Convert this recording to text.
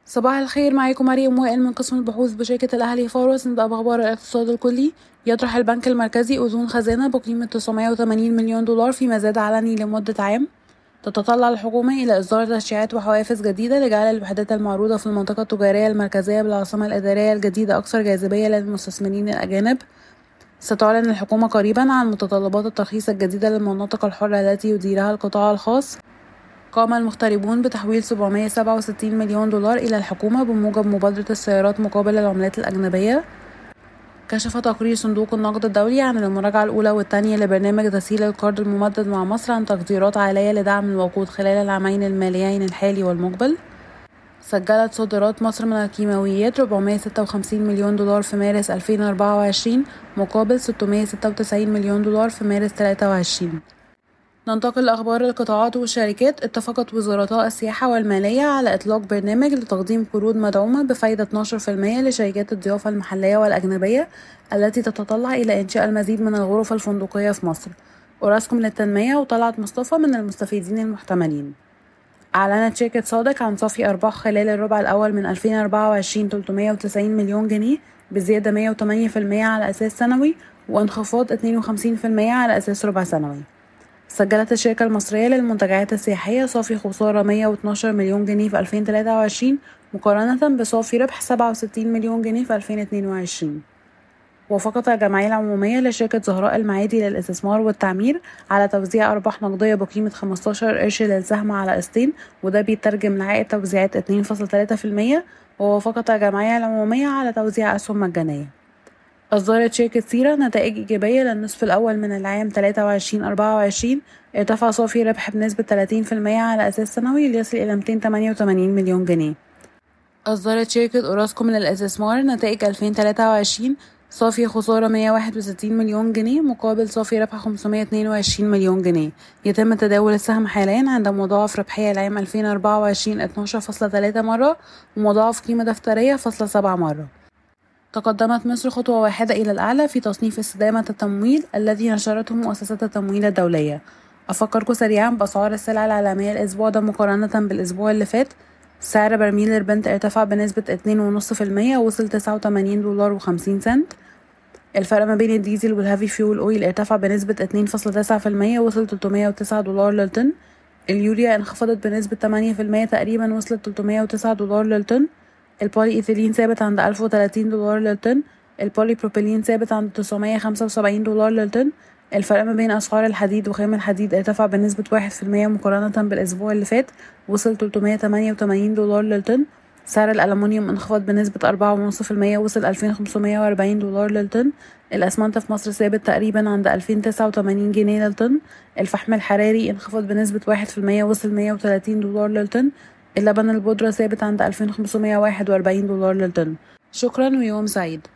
صباح الخير، معاكم مريم وائل من قسم البحوث بشركة الأهلي فاروس. نبدأ بأخبار الاقتصاد الكلي. يطرح البنك المركزي أذون خزانة بقيمة 980 مليون دولار في مزاد علني لمدة عام. تتطلع الحكومة إلى إصدار تشريعات وحوافز جديدة لجعل الوحدات المعروضة في المنطقة التجارية المركزية بالعاصمة الإدارية الجديدة أكثر جاذبية للمستثمرين الأجانب. ستعلن الحكومة قريبا عن متطلبات الترخيص الجديدة للمناطق الحرة التي يديرها القطاع الخاص. قام المغتربون بتحويل 767 مليون دولار إلى الحكومة بموجب مبادرة السيارات مقابل العملات الأجنبية. كشف تقرير صندوق النقد الدولي عن المراجعة الأولى والثانية لبرنامج تسهيل القرض الممدد مع مصر عن تقديرات عالية لدعم الوقود خلال العامين الماليين الحالي والمقبل. سجلت صادرات مصر من الكيماويات 456 مليون دولار في مارس 2024 مقابل 696 مليون دولار في مارس 23. ننتقل لأخبار القطاعات والشركات. اتفقت وزارتا السياحة والمالية على إطلاق برنامج لتقديم قروض مدعومة بفايدة 12% لشركات الضيافة المحلية والأجنبية التي تتطلع إلى إنشاء المزيد من الغرف الفندقية في مصر. أوراسكوم للتنمية وطلعت مصطفى من المستفيدين المحتملين. أعلنت شركة صادق عن صافي أرباح خلال الربع الأول من 2024 390 مليون جنيه بزيادة 108% على أساس سنوي وانخفاض 52% على أساس ربع سنوي. سجلت الشركة المصرية للمنتجعات السياحية صافي خسارة 112 مليون جنيه في 2023 مقارنة بصافي ربح 67 مليون جنيه في 2022. وافقت الجمعية العمومية لشركة زهراء المعادي للاستثمار والتعمير على توزيع أرباح نقدية بقيمة 15 قرش للسهم على قسطين، وده بيترجم لعائد توزيعات 2.3%. ووافقت الجمعية العمومية على توزيع أسهم مجانية. أصدرت شركة سيرة نتائج إيجابية للنصف الأول من العام 23-24. ارتفع صافي ربح بنسبة 30% على أساس سنوي ليصل إلى 288 مليون جنيه. أصدرت شركة أوراسكوم للاستثمار نتائج 2023 صافي خسارة 161 مليون جنيه مقابل صافي ربح 522 مليون جنيه. يتم تداول السهم حاليا عند مضاعف ربحية العام 2024 12.3 مرة ومضاعف قيمة دفترية 7 مرة. تقدمت مصر خطوة واحدة إلى الأعلى في تصنيف استدامة التمويل الذي نشرته مؤسسات التمويل الدولية. أفكركم سريعا بأسعار السلع العالمية الأسبوع ده مقارنة بالأسبوع اللي فات. سعر برميل البنت ارتفع بنسبة 2.5% ووصل 89 دولار و50 سنت. الفرق ما بين الديزل والهافي فيول أويل ارتفع بنسبة 2.9% ووصل 309 دولار للطن. اليوريا انخفضت بنسبة 8% تقريبا وصلت 309 دولار للطن. البولي إيثيلين ثابت عند 1030 دولار للطن. البولي بروبيلين ثابت عند 975 دولار للطن. الفرق ما بين أسعار الحديد وخام الحديد ارتفع بنسبة 1% مقارنة بالأسبوع اللي فات وصل 388 دولار للطن. سعر الألمنيوم انخفض بنسبة 4.5% وصل 2540 دولار للطن. الأسمنت في مصر ثابت تقريبا عند 2089 جنيه للطن. الفحم الحراري انخفض بنسبة 1% وصل 130 دولار للطن. اللبن البودرة ثابت عند 2541 دولار للطن. شكرا ويوم سعيد.